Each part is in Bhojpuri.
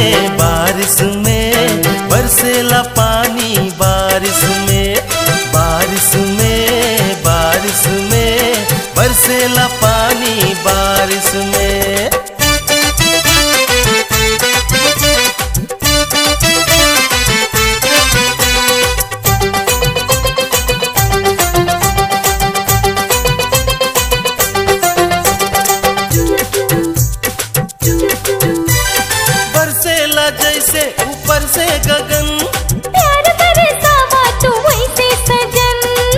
बारिश में बरसेला पानी बारिश में, बारिश में, बारिश में बरसेला पानी बारिश में। बरसेला जैसे ऊपर से गगन, प्यार बरसावा तू वैसे सजन।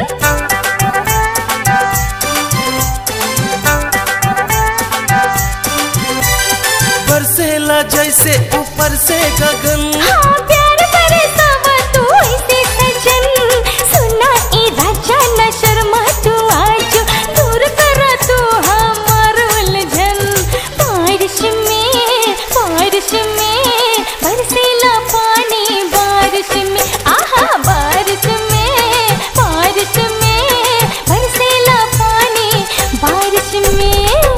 बरसेला जैसे ऊपर से गगन, हाँ प्यार बरसावा तू वैसे सजन। सुना ए राजा न शर्मा तू आज, दूर करा तू हमार उलझन। बारिश में, बारिश में बरसेला पानी बारिश में, आहा बारिश में, बारिश में बरसेला पानी बारिश में।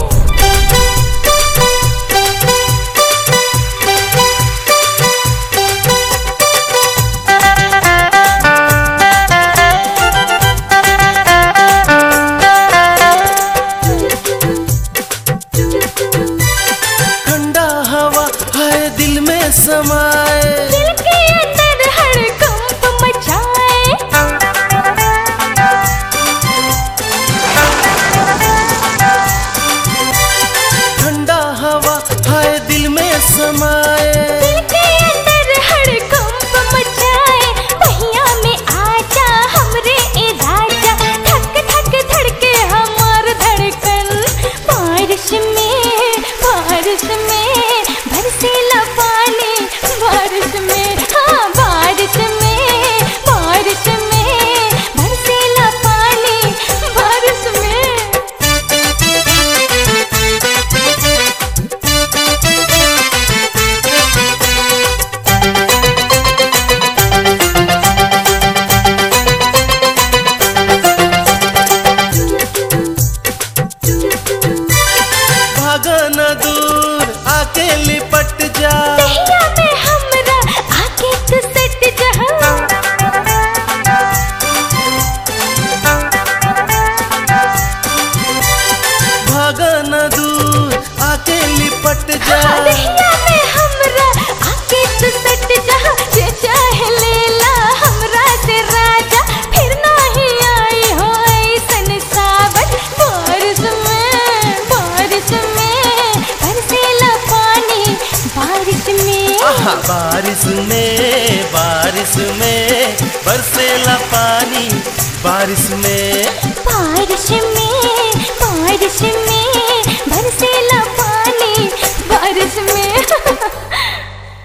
ठंडा हवा है दिल में समाए, दिल के अंदर हड़कंप मचाए। ठंडा हवा है दिल में समाए, दिल के अंदर हड़कंप मचाए। पहिया में आजा हमरे ए राजा, धक धक धड़के हमार धड़कन। बारिश में, बारिश में बरसेला पानी बारिश में, हाँ बारिश में, बारिश में बरसेला पानी बारिश में। भागा न दूर आके लिपट जा, दहिया में हमरा आके तू सट जहाँ। भागा न दूर आके लिपट जा। दहिया में हमरा आके तू सट जहाँ। जे चाहे लेला हमरा से राजा, फिर नाही आई हो ऐसन सावन। बारिश में, बारिश में बरसेला पानी बारिश में, आहा बारिश में, बारिश में बरसेला पानी बारिश में। बारिश में, बारिश में बरसेला पानी।